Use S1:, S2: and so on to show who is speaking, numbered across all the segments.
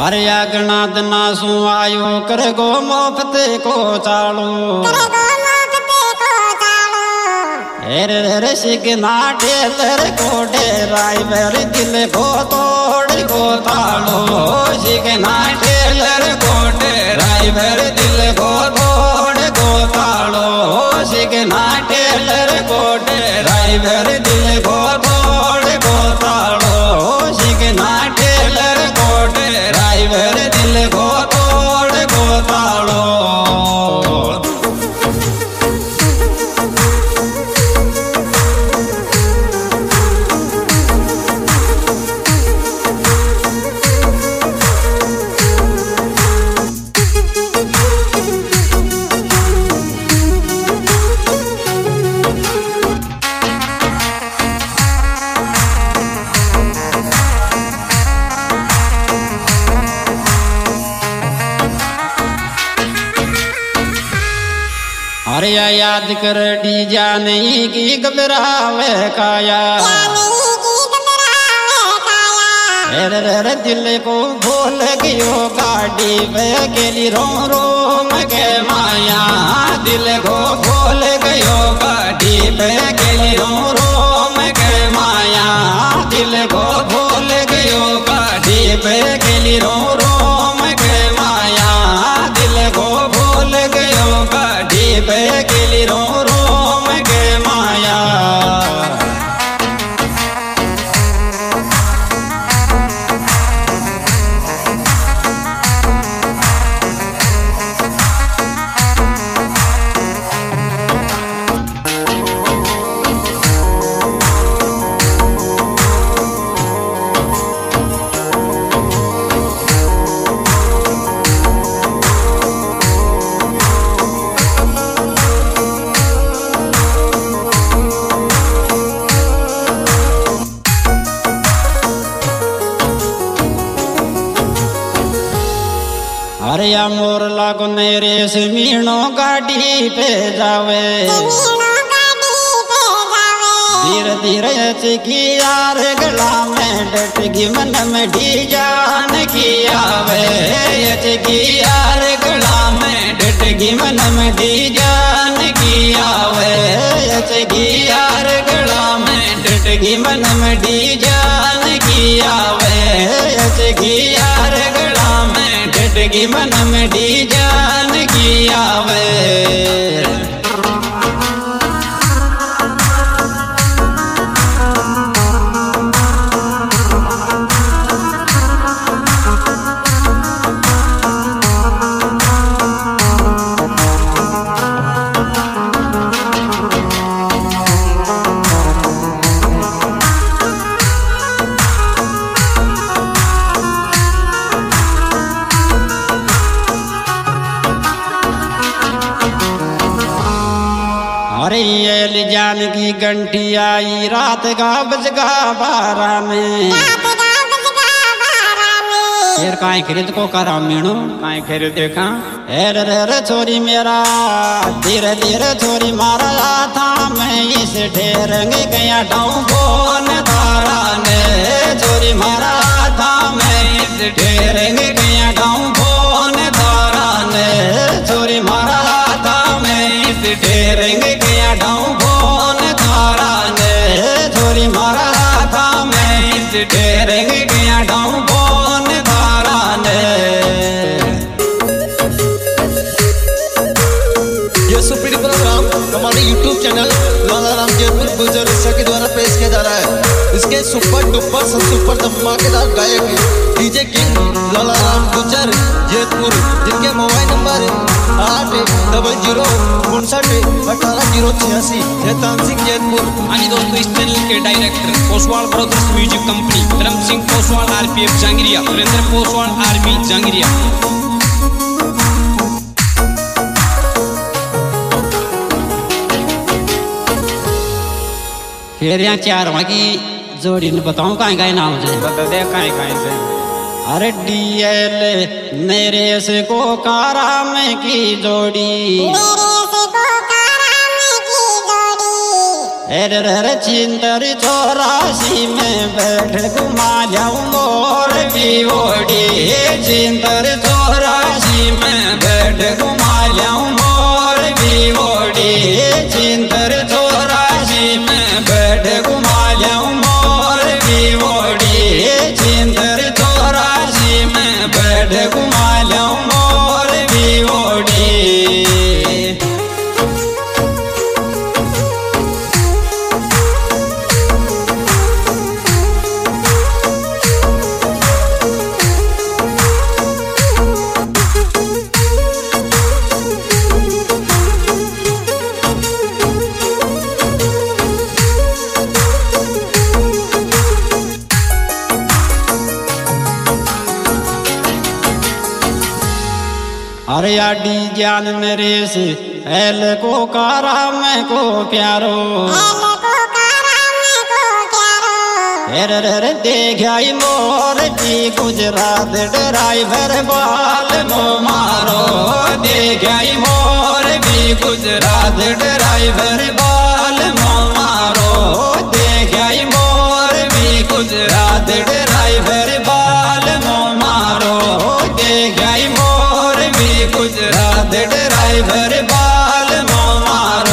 S1: अरे अगनाद नासू आयो कर गो मोफते को चालो सिगना टेलर को ड्राइवर दिल को तोड़ को तालो सिगना टेलर को ड्राइवर दिल को तोड़ को तालो सिगना टेलर को ड्राइवर दिल को तोड़ को तालो सिगना टेलर को ड्राइवर दिल को तोड़ को तालो। अरे याद कर डी जाने की घबरावे काया रे दिल को भूल गयो गाड़ी पे गेली रो रो के माया दिल को भूल गयो गाड़ी पे गेली रो रो के माया दिल को भूल गयो गाड़ी पे गेली रो रो के माया दिल को भूल गयो गाड़ी पे गेली रो रो के माया। अरे या मोर लागो नेरे से मीणो गाड़ी पे जावे धीरे धीरे की यार गला में डटगी मन में ढी जान की आवे की यार गला में डटगी मन में ढी जान की आवे की यार गला में डटगी मन में ढी जान की आवे की यार गला में डटगी मन में ढी जान की आवे। अरे ये जान की घंटी आई रात का बजगा 12 में फिर काई खरीद को करा मीणो काई खरीद देखा रे छोरी मेरा धीरे धीरे छोरी मारा था मैं इस ढेरंगे गया डाऊं बोन तारा ने छोरी मारा था मैं इस ढेरंगे गया डाऊं बोन तारा ने छोरी मारा था मैं इस ढेरंगे गया डाऊं बोन तारा ने छोरी मारा था मैं इस ढेरंगे गया डाऊं बोन तारा ने।
S2: ये सुपीड प्रोग्राम हमारे YouTube चैनल लाला राम जयपुर गुजर के द्वारा पेश किया जा रहा है। इसके सुपर डुपर सब सुपर धमाकेदार गायक डीजे किंग लाला राम गुजर जयपुर, जिनके मोबाइल नंबर 800591886 शैतान सिंह जयपुर।
S3: आणि दोस्तों इस चैनल के director Poswal brothers music company, Dharam Singh Poswal RPF Jangiria, Surendra Poswal army Jangiria.
S1: फिर यहाँ 4 की जोड़ी ने बताऊं कहाँ नाम से
S3: बता दे कहीं से।
S1: अरे DL मेरे से को कारा में की जोड़ी रे चिंतर 84 में बैठ घुमा जाऊं मोर बीओडी। चिंतर 84 में बैठ घुमा जाऊं मोर बीओडी। चिंतर 84 में बैठ घुमा जाऊं मोर बीओडी। चिंतर 84 में बैठ घुमा जाऊं मोर बीओडी। अरे याडी जान मेरे से एल को कारा में को प्यारो। रे देखाई मोर जी गुजरात ड्राइवर बाल मो मारो। देखाई मोर भी गुजरात ड्राइवर बाल मो मारो। देखाई मोर भी गुजरात ड्राइवर बाल मो मारो। देखाई मोर भी गुजरात ड्राइवर बाल मो मारो।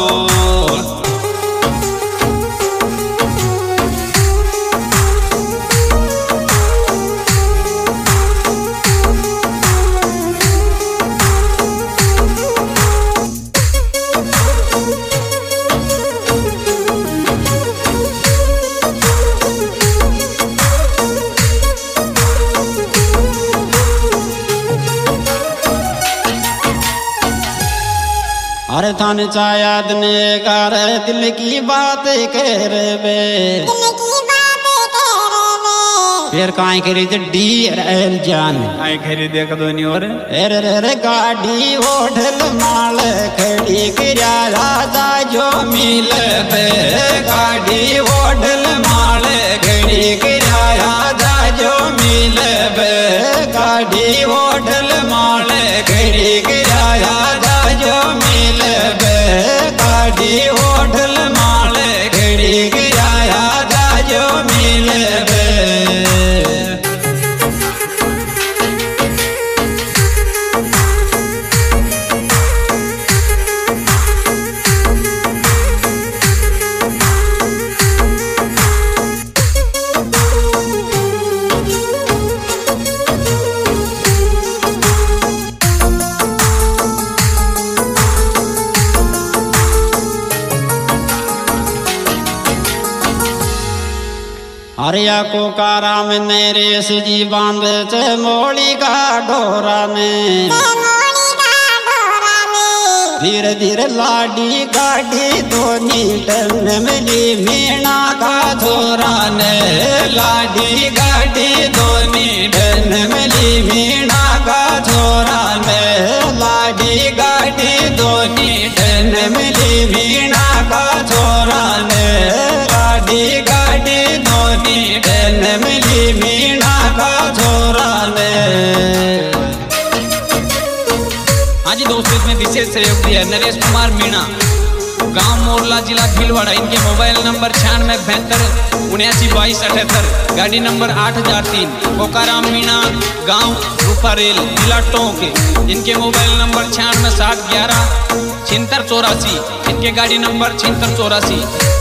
S1: अरे थान चायाद ने कर दिल की बात कर बे। फिर काई करी तो DRL जान काई करी देख दो नहीं और रे गाड़ी होटल माल खड़ी किया राजा जो मिल बे। गाड़ी होटल माल खड़ी किया राजा जो मिल बे। गाड़ी होटल माल खड़ी किया राजा जो मिल बे। गाड़ी होटल माल खड़ी किया राजा जो मिल बे। हरिया को कारा में नरेश जी बांध मोड़ी का डोरा में। धीरे धीरे लाडी गाड़ी दोनी टन मिली मीणा का छोरा ने। लाडी गाड़ी दोनी टन मिली मीणा का छोरा ने। लाडी गाड़ी दोनी टन मिली मीणा का छोरा ने। लाडी गाड़ी दोनी टन मिली मीणा का छोरा ने।
S3: हाँ जी दोस्तों, इसमें विशेष सहयोग दिया नरेश कुमार मीणा, गांव मोरला, जिला भीलवाड़ा। इनके मोबाइल नंबर 9672792278, गाड़ी नंबर 8003, कोकाराम मीणा, गांव रूपारेल, जिला टोंक। इनके मोबाइल नंबर 966011 7684। इनके गाड़ी नंबर 7684।